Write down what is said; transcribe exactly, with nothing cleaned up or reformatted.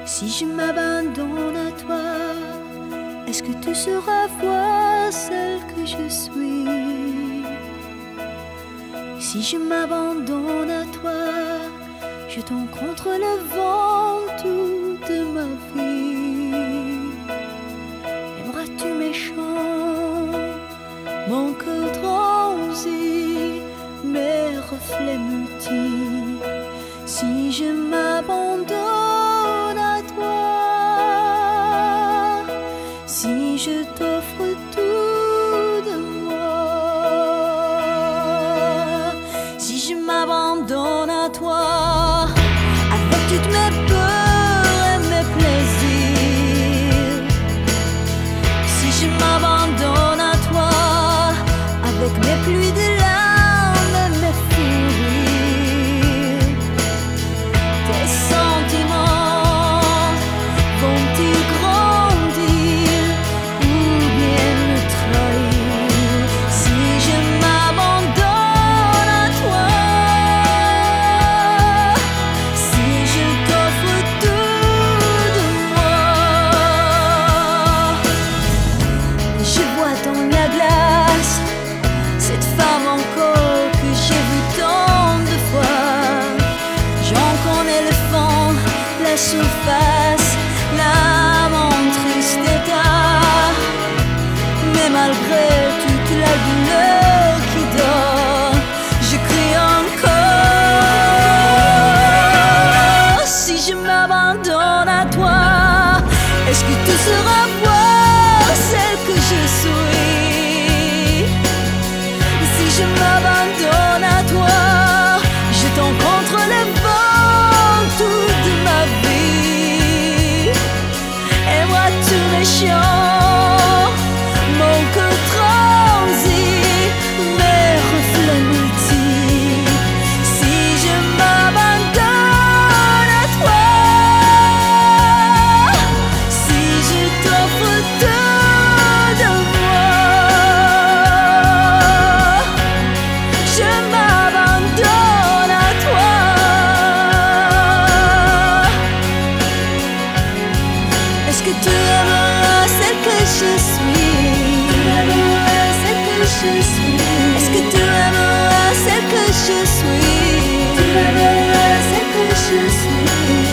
Si je m'abandonne à toi, est-ce que tu sauras voir celle que je suis? Si je m'abandonne à toi, je tombe contre le vent toute ma vie. Aimeras-tu mes chants, mon cœur transi, mes reflets multiples? Si je m'abandonne à toi, si je t'offre tout de moi, si je m'abandonne à toi, avec toutes mes peurs et mes plaisirs, si je m'abandonne à toi, avec mes pluies de larmes et mes fous rires, tes sentiments vont-ils grandir ou bien me trahir? Si je m'abandonne à toi, si je t'offre tout de moi, je vois dans la glace cette femme encore que j'ai vue tant de fois. J'en connais le fond, la surface, l'âme en triste état. Mais malgré toute la douleur qui dort, je crie encore. Si je m'abandonne à toi, est-ce que tu sauras voir celle que je suis? Si je m'abandonne à toi, je tombe contre le vent toute ma vie. Et moi tous mes chants, mon cœur transi, mes reflets multiples. Si je m'abandonne à toi, si je t'offre tout de moi, je m'abandonne à toi. Est-ce que tu aimeras celle que je suis? Tu aimeras celle que je suis. Est-ce que tu aimeras celle que je suis? Tu aimeras celle que je suis.